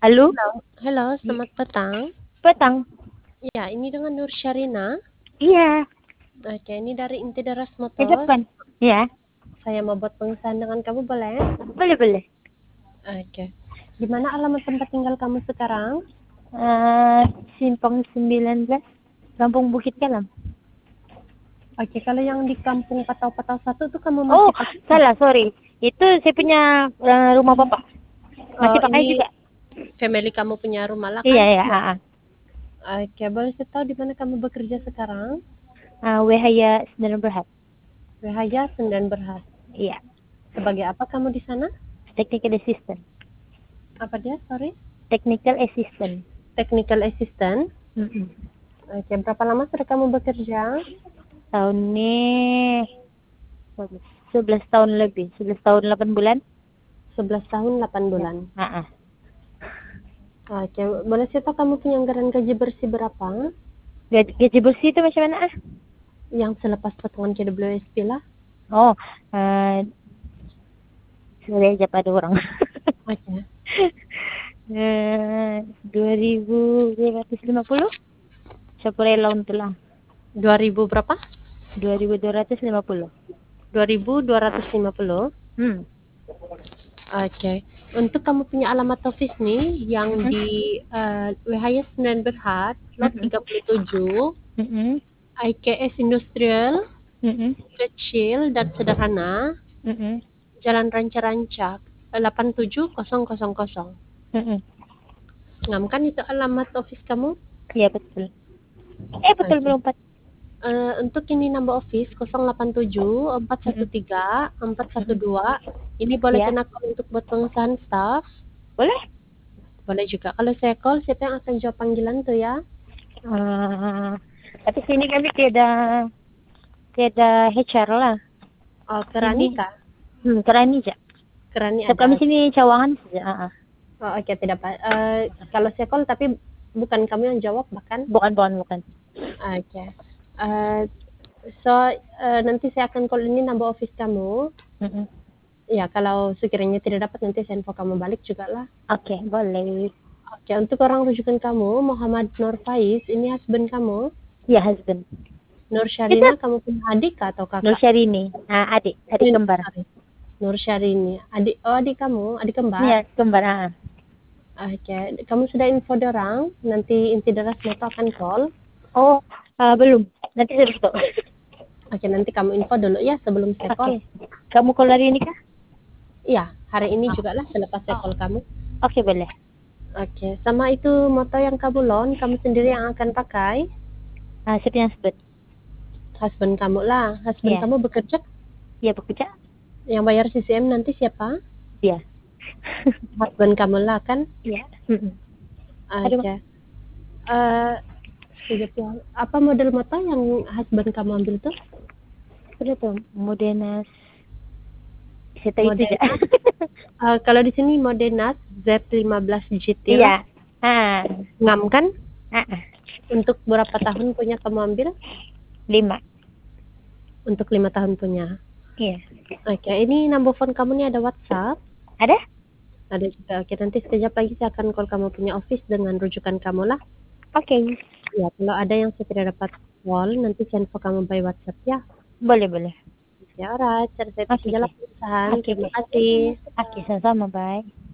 Halo, Halo, halo, i- selamat petang. petang. Ya, ini dengan Nur Syarina. Iya, Oke, ini dari Inti Daras ke Motors. depan. Iya, Saya mau buat pengesahan dengan kamu, boleh? boleh boleh. Oke. Di mana alamat tempat tinggal kamu sekarang? Eh, Simpang 19, Kampung Bukit Kalam. Oke, kalau yang di Kampung Patau-Patau 1 tuh kamu Oh, masih pakai? salah, sorry. Itu saya punya rumah papa. Masih Oh, pakai ini juga. family kamu punya rumah lah Iya, kan? ya. Oke, boleh saya tahu di mana kamu bekerja sekarang? Wehaya Sedaran Berhad. Wahaya Sendan Berhad. Iya, Sebagai apa kamu di sana? technical assistant. Apa dia? Sorry. Technical assistant. Technical assistant. Mm-mm. Oke, berapa lama sudah kamu bekerja? Tahun ini 11 tahun lebih, 11 tahun 8 bulan. 11 tahun 8 Ya. bulan. Oke, boleh saya tahu kamu punya anggaran gaji bersih berapa? Gaji bersih itu macam mana? Yang selepas potongan KWSP lah. Oh, sorry aja pada orang. Oke. 2.250 sepuluh laun tulang 2000 berapa? 2.250. 2250. Hmm. Oke. Untuk kamu punya alamat office nih yang Mm-mm. di WHS 9 Berhad, lot Mm-mm. 37, Mm-mm. IKS Industrial, Mm-mm. kecil dan sederhana, Mm-mm. Jalan Ranca-Ranca 87000. Mm-mm. Ngam kan itu alamat office kamu? Ya betul. Betul Oke. melompat. Untuk ini nambah office 087 Mm-mm. 413 Mm-mm. 412. Ini boleh Ya, kena call untuk buat pengesahan staff. boleh. Boleh juga. Kalau saya call, siapa yang akan jawab panggilan tuh ya? Ah, tapi sini kami tiada tiada HR lah. Oh, Kerani Sini, kah? Kerani aja. Kerani Sebab kami ada. sini Cawangan saja. Oh, oke, tidak apa. Kalau saya call tapi bukan kamu yang jawab bahkan. Bukan, bukan, bukan. Oke. Eh, nanti saya akan call ini nambah office kamu. Mm-mm. Ya, kalau sekiranya tidak dapat nanti saya info kamu balik juga lah. Oke, boleh. Oke, untuk orang rujukan kamu, Muhammad Nur Faiz, ini husband kamu. Ya, husband. Nur Itu Syarina, kamu punya adik kah atau Nur kakak? Syahrini. Adik kembar. Sorry. Nur Syahrini. Adik kamu, adik kembar. Iya, kembar. Oke, kamu sudah info dorang, nanti inti deras moto akan call. Oh, belum. Nanti saya beritahu. Oke, nanti kamu info dulu ya sebelum saya Oke. call. Kamu call hari ini kah? Iya, hari ini Oh, juga lah selepas saya call kamu. oke, boleh. Oke, sama itu moto yang kamu loan, kamu sendiri yang akan pakai. Saya punya husband. Husband kamu lah. Husband Iya, kamu bekerja, iya bekerja. yang bayar CCM nanti siapa? Iya. Husband kamu lah kan? Iya. Mm-mm. Aduh, Oke. Eh, apa model motor yang husband kamu ambil tuh? apa tuh? Modenas. Saya tahu itu aja. Modenas. Kalau di sini Modenas Z15 GT Iya. lah. Ah, Ngam kan? ah. Untuk berapa tahun punya kamu ambil? 5. Untuk 5 tahun punya. Iya. Oke, ini number phone kamu nih ada WhatsApp. Ada? Ada juga. Oke, nanti sekejap lagi saya akan call kamu punya office dengan rujukan kamu lah. Oke. Ya, kalau ada yang saya tidak dapat call, nanti saya info kamu by WhatsApp ya. Boleh, boleh. Ya, alright. Cara saya Oke, tinggal oke. perusahaan. Oke, Terima oke. kasih. Oke, sama-sama. Bye.